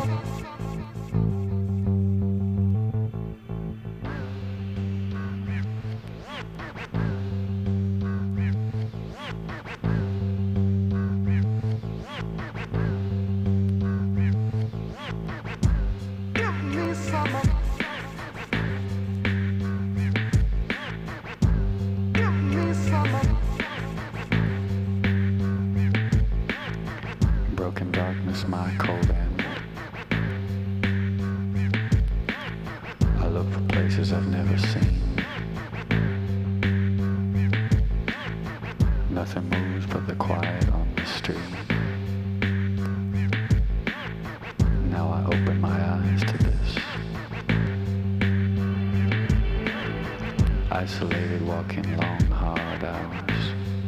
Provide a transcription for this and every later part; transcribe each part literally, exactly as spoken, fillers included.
Isolated, walking long, hard hours.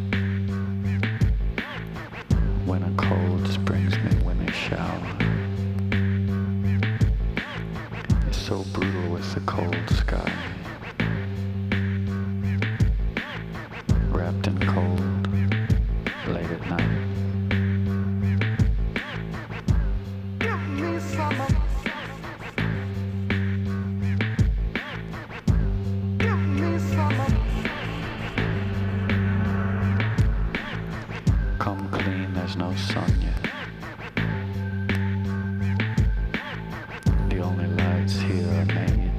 When a cold springs me, when a shower. It's so brutal with the cold sky. Wrapped in cold, late at night. Give me some. Come clean, there's no sun yet. The only lights here are made.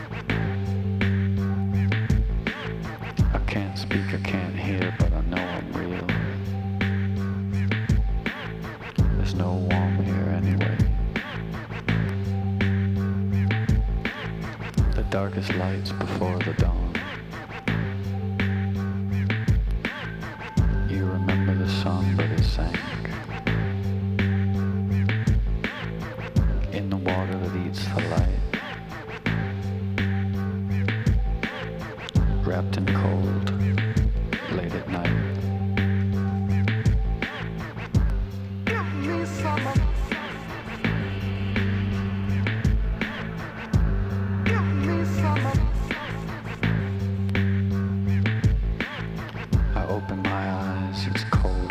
I can't speak, I can't hear, but I know I'm real. There's no warm here anyway. The darkest lights before the dawn. You remember the sun, but it sank in the water that eats the light, wrapped in cold, late at night. Give me some. Give me some. I open my eyes, it's cold.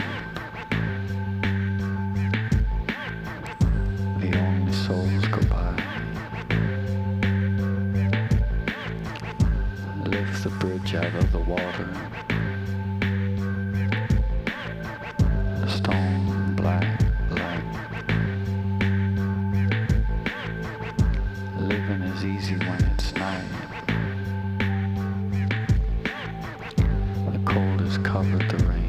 The only souls go by. Lift the bridge out of the water. A stone black light. Living is easy when it's night. The cold has covered the rain.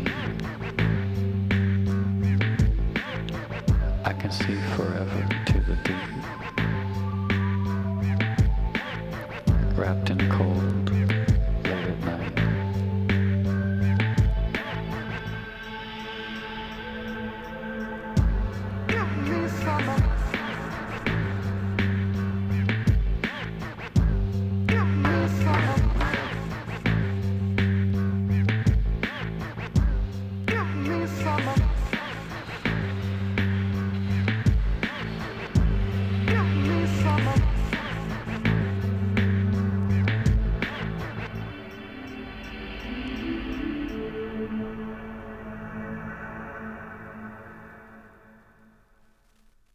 I can see forever to the deep. Wrapped in cold.